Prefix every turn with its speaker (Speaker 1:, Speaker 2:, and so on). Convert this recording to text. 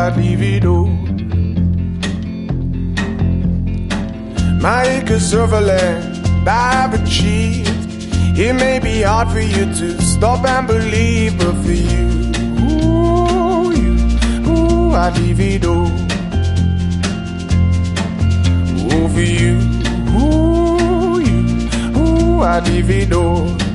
Speaker 1: I divido. My acres of land I've achieved. It may be hard for you to stop and believe, but for you, I divido. Oh, for you, I divido.